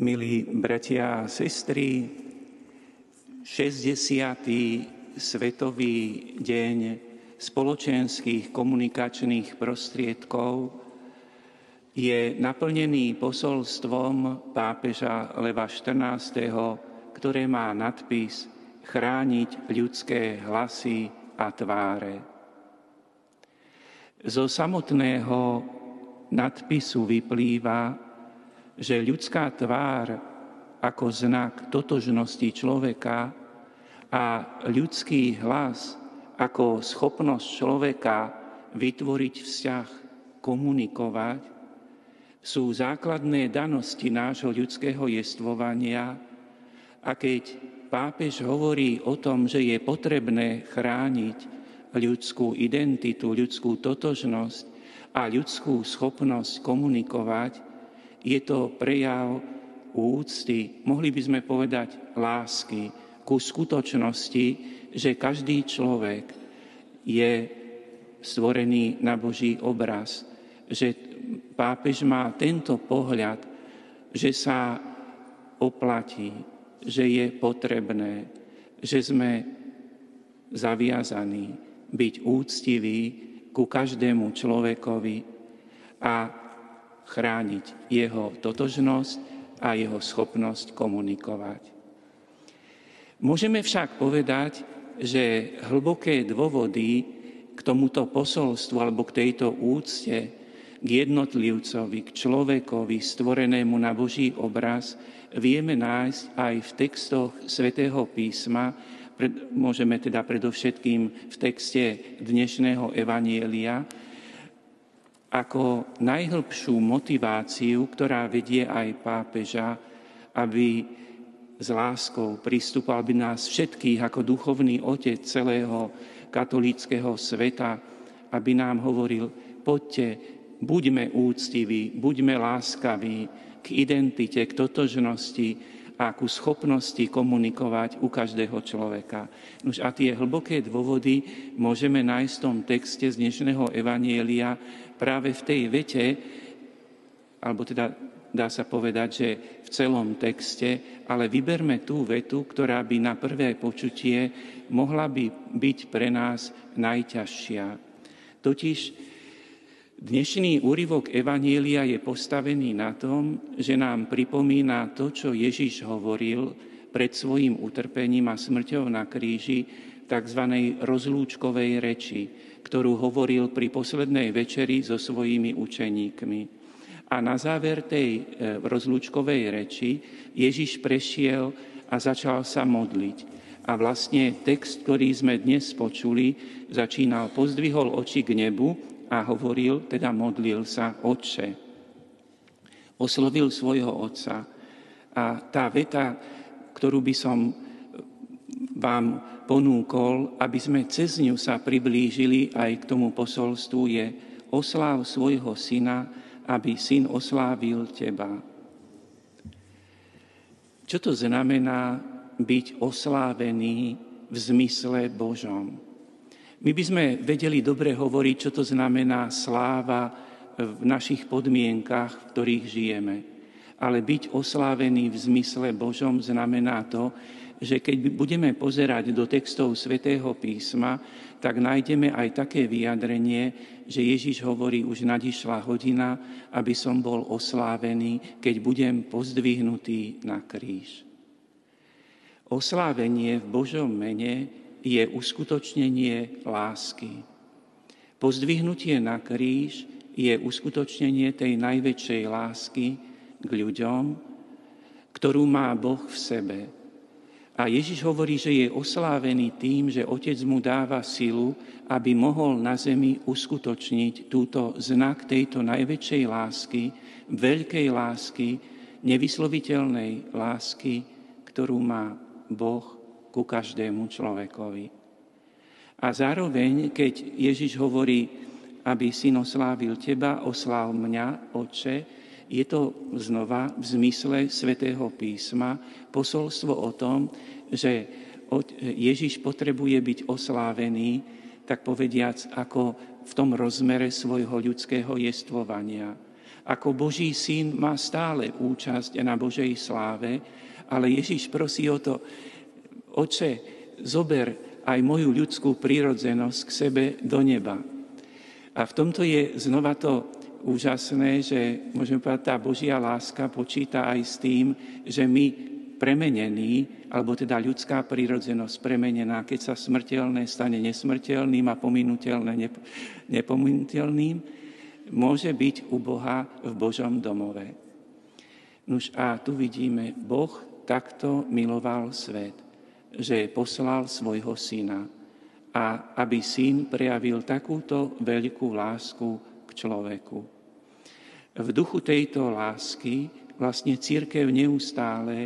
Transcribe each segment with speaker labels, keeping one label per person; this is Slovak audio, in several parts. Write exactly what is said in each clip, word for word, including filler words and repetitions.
Speaker 1: Milí bratia a sestry, šesťdesiaty Svetový deň spoločenských komunikačných prostriedkov je naplnený posolstvom pápeža Leva štrnásteho, ktoré má nadpis Chrániť ľudské hlasy a tváre. Zo samotného nadpisu vyplýva, že ľudská tvár ako znak totožnosti človeka a ľudský hlas ako schopnosť človeka vytvoriť vzťah, komunikovať, sú základné danosti nášho ľudského jestvovania. A keď pápež hovorí o tom, že je potrebné chrániť ľudskú identitu, ľudskú totožnosť a ľudskú schopnosť komunikovať, je to prejav úcty, mohli by sme povedať lásky ku skutočnosti, že každý človek je stvorený na Boží obraz. Že pápež má tento pohľad, že sa oplatí, že je potrebné, že sme zaviazaní byť úctiví ku každému človekovi a chrániť jeho totožnosť a jeho schopnosť komunikovať. Môžeme však povedať, že hlboké dôvody k tomuto posolstvu alebo k tejto úcte k jednotlivcovi, k človekovi stvorenému na Boží obraz vieme nájsť aj v textoch Svätého písma. Môžeme teda predovšetkým v texte dnešného evanjelia, ako najhlbšiu motiváciu, ktorá vedie aj pápeža, aby s láskou pristúpal, aby nás všetkých ako duchovný otec celého katolíckeho sveta, aby nám hovoril, poďte, buďme úctiví, buďme láskaví k identite, k totožnosti a ku schopnosti komunikovať u každého človeka. Nož a tie hlboké dôvody môžeme nájsť v tom texte z dnešného evanjelia práve v tej vete, alebo teda dá sa povedať, že v celom texte, ale vyberme tú vetu, ktorá by na prvé počutie mohla by byť pre nás najťažšia. Totiž dnešný úryvok evanjelia je postavený na tom, že nám pripomína to, čo Ježiš hovoril pred svojím utrpením a smrťou na kríži, tzv. Rozlúčkovej reči, ktorú hovoril pri poslednej večeri so svojimi učeníkmi. A na záver tej rozlúčkovej reči Ježiš prešiel a začal sa modliť. A vlastne text, ktorý sme dnes počuli, začínal, pozdvihol oči k nebu a hovoril, teda modlil sa, Otče. Oslovil svojho otca. A tá veta, ktorú by som vám ponúkol, aby sme cez ňu sa priblížili aj k tomu posolstvu, je osláv svojho syna, aby syn oslávil teba. Čo to znamená byť oslávený v zmysle Božom? My by sme vedeli dobre hovoriť, čo to znamená sláva v našich podmienkach, v ktorých žijeme. Ale byť oslávený v zmysle Božom znamená to, že keď budeme pozerať do textov Svätého písma, tak nájdeme aj také vyjadrenie, že Ježiš hovorí, už nadišla hodina, aby som bol oslávený, keď budem pozdvihnutý na kríž. Oslávenie v Božom mene je uskutočnenie lásky. Pozdvihnutie na kríž je uskutočnenie tej najväčšej lásky k ľuďom, ktorú má Boh v sebe. A Ježiš hovorí, že je oslávený tým, že Otec mu dáva silu, aby mohol na zemi uskutočniť túto znak tejto najväčšej lásky, veľkej lásky, nevysloviteľnej lásky, ktorú má Boh ku každému človekovi. A zároveň, keď Ježiš hovorí, aby syn oslávil teba, osláv mňa, Otče, je to znova v zmysle Svätého písma posolstvo o tom, že Ježiš potrebuje byť oslávený, tak povediac, ako v tom rozmere svojho ľudského jestvovania. Ako Boží syn má stále účasť na Božej sláve, ale Ježiš prosí o to, Oče, zober aj moju ľudskú prírodzenosť k sebe do neba. A v tomto je znova to úžasné, že môžeme povedať, tá Božia láska počíta aj s tým, že my premenení, alebo teda ľudská prírodzenosť premenená, keď sa smrteľné stane nesmrteľným a pominuteľné nep- nepominuteľným, môže byť u Boha v Božom domove. Nuž a tu vidíme, Boh takto miloval svet, že poslal svojho syna a aby syn prejavil takúto veľkú lásku k človeku. V duchu tejto lásky vlastne cirkev neustále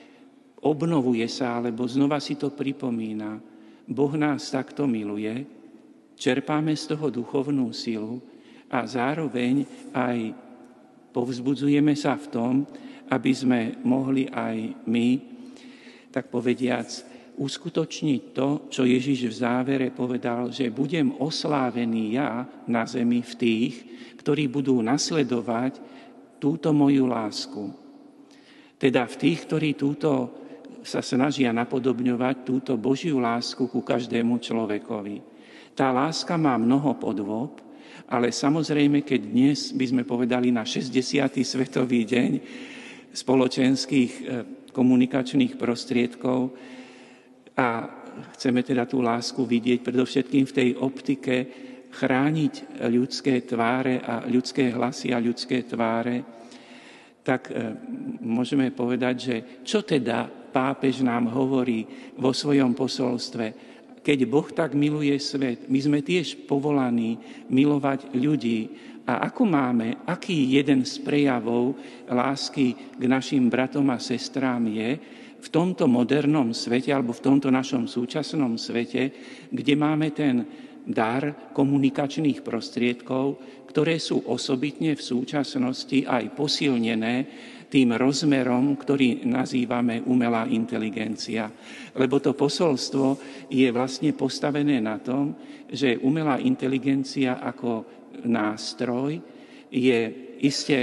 Speaker 1: obnovuje sa, alebo znova si to pripomína. Boh nás takto miluje, čerpáme z toho duchovnú silu a zároveň aj povzbudzujeme sa v tom, aby sme mohli aj my, tak povediac, uskutočniť to, čo Ježiš v závere povedal, že budem oslávený ja na zemi v tých, ktorí budú nasledovať túto moju lásku. Teda v tých, ktorí túto sa snažia napodobňovať túto Božiu lásku ku každému človekovi. Tá láska má mnoho podôb, ale samozrejme, keď dnes by sme povedali na šesťdesiaty svetový deň spoločenských komunikačných prostriedkov a chceme teda tú lásku vidieť predovšetkým v tej optike chrániť ľudské tváre a ľudské hlasy a ľudské tváre, tak môžeme povedať, že čo teda pápež nám hovorí vo svojom posolstve. Keď Boh tak miluje svet, my sme tiež povolaní milovať ľudí. A ako máme, aký jeden z prejavov lásky k našim bratom a sestrám je v tomto modernom svete, alebo v tomto našom súčasnom svete, kde máme ten dar komunikačných prostriedkov, ktoré sú osobitne v súčasnosti aj posilnené tým rozmerom, ktorý nazývame umelá inteligencia. Lebo to posolstvo je vlastne postavené na tom, že umelá inteligencia ako nástroj je iste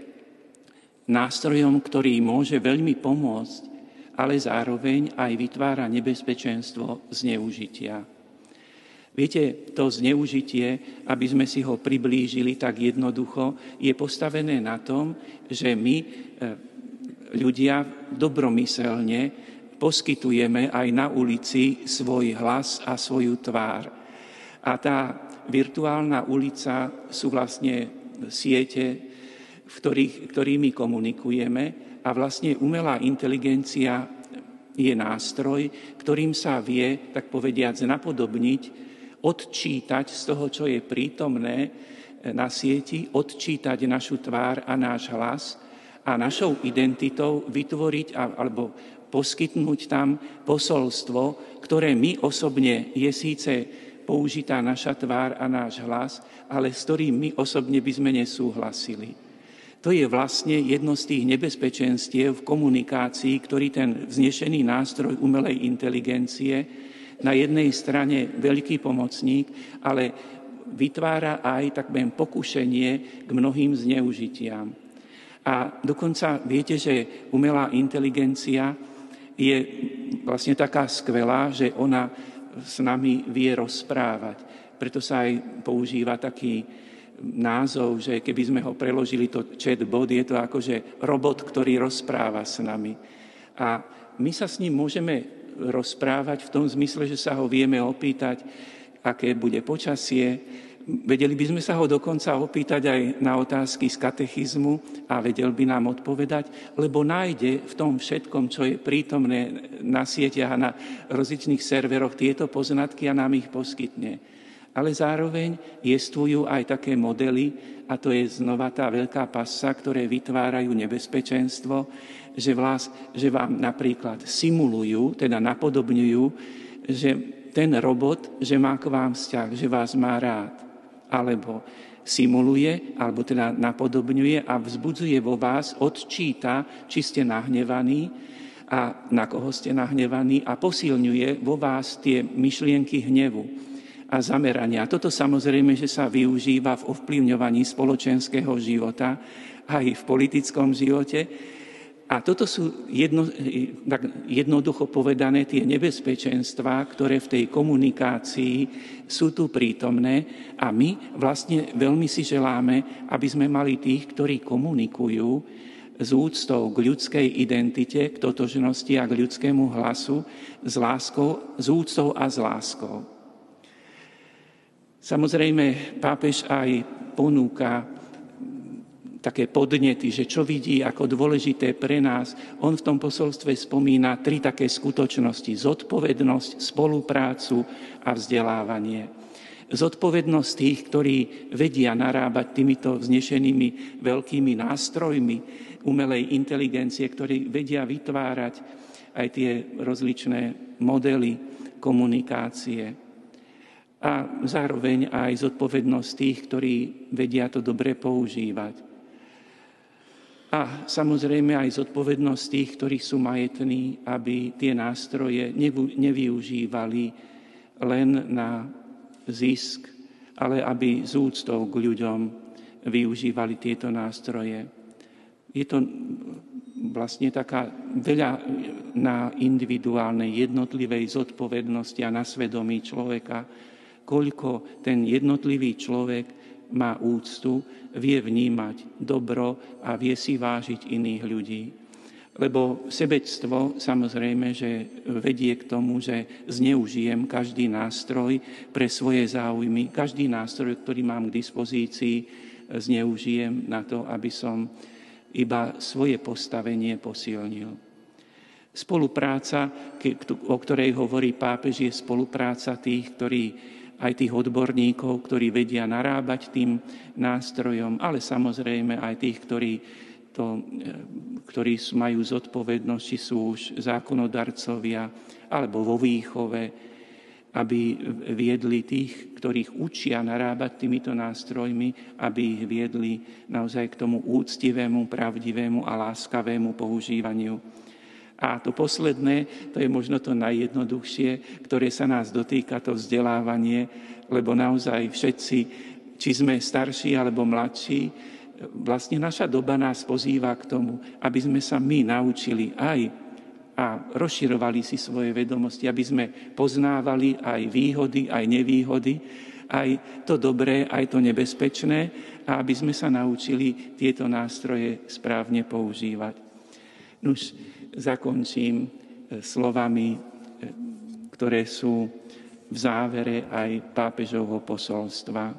Speaker 1: nástrojom, ktorý môže veľmi pomôcť, ale zároveň aj vytvára nebezpečenstvo zneužitia. Viete, to zneužitie, aby sme si ho priblížili tak jednoducho, je postavené na tom, že my, ľudia, dobromyselne poskytujeme aj na ulici svoj hlas a svoju tvár. A tá virtuálna ulica sú vlastne siete, v ktorých, ktorými komunikujeme, a vlastne umelá inteligencia je nástroj, ktorým sa vie, tak povediac, napodobniť, odčítať z toho, čo je prítomné na sieti, odčítať našu tvár a náš hlas a našou identitou vytvoriť alebo poskytnúť tam posolstvo, ktoré my osobne je síce použitá naša tvár a náš hlas, ale s ktorým my osobne by sme nesúhlasili. To je vlastne jedno z tých nebezpečenstiev v komunikácii, ktorý ten vznešený nástroj umelej inteligencie na jednej strane veľký pomocník, ale vytvára aj takmer pokušenie k mnohým zneužitiam. A dokonca viete, že umelá inteligencia je vlastne taká skvelá, že ona s nami vie rozprávať. Preto sa aj používa taký názov, že keby sme ho preložili to chatbot, je to akože robot, ktorý rozpráva s nami. A my sa s ním môžeme rozprávať v tom zmysle, že sa ho vieme opýtať, aké bude počasie. Vedeli by sme sa ho dokonca opýtať aj na otázky z katechizmu a vedel by nám odpovedať, lebo nájde v tom všetkom, čo je prítomné na sieťach a na rozličných serveroch, tieto poznatky a nám ich poskytne. Ale zároveň jestvujú aj také modely, a to je znova tá veľká pasa, ktoré vytvárajú nebezpečenstvo, že, vás, že vám napríklad simulujú, teda napodobňujú, že ten robot, že má k vám vzťah, že vás má rád. Alebo simuluje, alebo teda napodobňuje a vzbudzuje vo vás, odčíta, či ste nahnevaní a na koho ste nahnevaní a posilňuje vo vás tie myšlienky hnevu. a zamerania. A toto samozrejme, že sa využíva v ovplyvňovaní spoločenského života aj v politickom živote. A toto sú jedno, tak jednoducho povedané tie nebezpečenstvá, ktoré v tej komunikácii sú tu prítomné a my vlastne veľmi si želáme, aby sme mali tých, ktorí komunikujú s úctou k ľudskej identite, k totožnosti a k ľudskému hlasu, s láskou, s úctou a s láskou. Samozrejme, pápež aj ponúka také podnety, že čo vidí ako dôležité pre nás. On v tom posolstve spomína tri také skutočnosti. Zodpovednosť, spoluprácu a vzdelávanie. Zodpovednosť tých, ktorí vedia narábať týmito vznešenými veľkými nástrojmi umelej inteligencie, ktorí vedia vytvárať aj tie rozličné modely komunikácie. A zároveň aj zodpovednosť tých, ktorí vedia to dobre používať. A samozrejme aj zodpovednosť tých, ktorí sú majetní, aby tie nástroje nevyužívali len na zisk, ale aby z úctou k ľuďom využívali tieto nástroje. Je to vlastne taká veľa na individuálnej jednotlivej zodpovednosti a na svedomí človeka, koľko ten jednotlivý človek má úctu, vie vnímať dobro a vie si vážiť iných ľudí. Lebo sebectvo samozrejme, že vedie k tomu, že zneužijem každý nástroj pre svoje záujmy. Každý nástroj, ktorý mám k dispozícii, zneužijem na to, aby som iba svoje postavenie posilnil. Spolupráca, o ktorej hovorí pápež, je spolupráca tých, ktorí aj tých odborníkov, ktorí vedia narábať tým nástrojom, ale samozrejme aj tých, ktorí, to, ktorí majú zodpovednosť, či sú už zákonodarcovia, alebo vo výchove, aby viedli tých, ktorých učia narábať týmito nástrojmi, aby ich viedli naozaj k tomu úctivému, pravdivému a láskavému používaniu. A to posledné, to je možno to najjednoduchšie, ktoré sa nás dotýka, to vzdelávanie, lebo naozaj všetci, či sme starší alebo mladší, vlastne naša doba nás pozýva k tomu, aby sme sa my naučili aj a rozširovali si svoje vedomosti, aby sme poznávali aj výhody, aj nevýhody, aj to dobré, aj to nebezpečné a aby sme sa naučili tieto nástroje správne používať. Nuž, zakončím slovami, ktoré sú v závere aj pápežovho posolstva.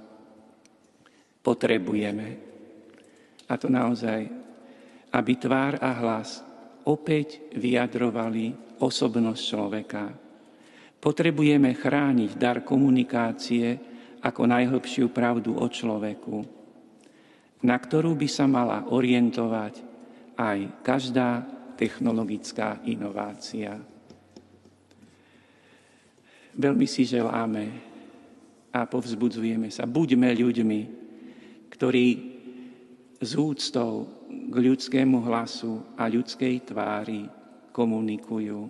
Speaker 1: Potrebujeme, a to naozaj, aby tvár a hlas opäť vyjadrovali osobnosť človeka. Potrebujeme chrániť dar komunikácie ako najhlbšiu pravdu o človeku, na ktorú by sa mala orientovať aj každá technologická inovácia. Veľmi si želáme a povzbudzujeme sa. Buďme ľuďmi, ktorí s úctou k ľudskému hlasu a ľudskej tvári komunikujú.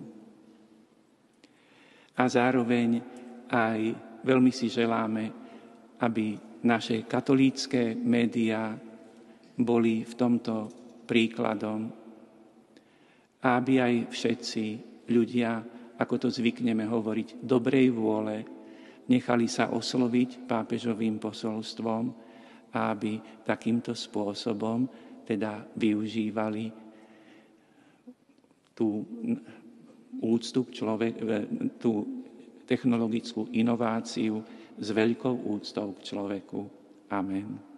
Speaker 1: A zároveň aj veľmi si želáme, aby naše katolícke médiá boli v tomto príkladom a aby aj všetci ľudia, ako to zvykneme hovoriť, dobrej vôle, nechali sa osloviť pápežovým posolstvom a aby takýmto spôsobom teda využívali tú úctu k človek, tú technologickú inováciu s veľkou úctou k človeku. Amen.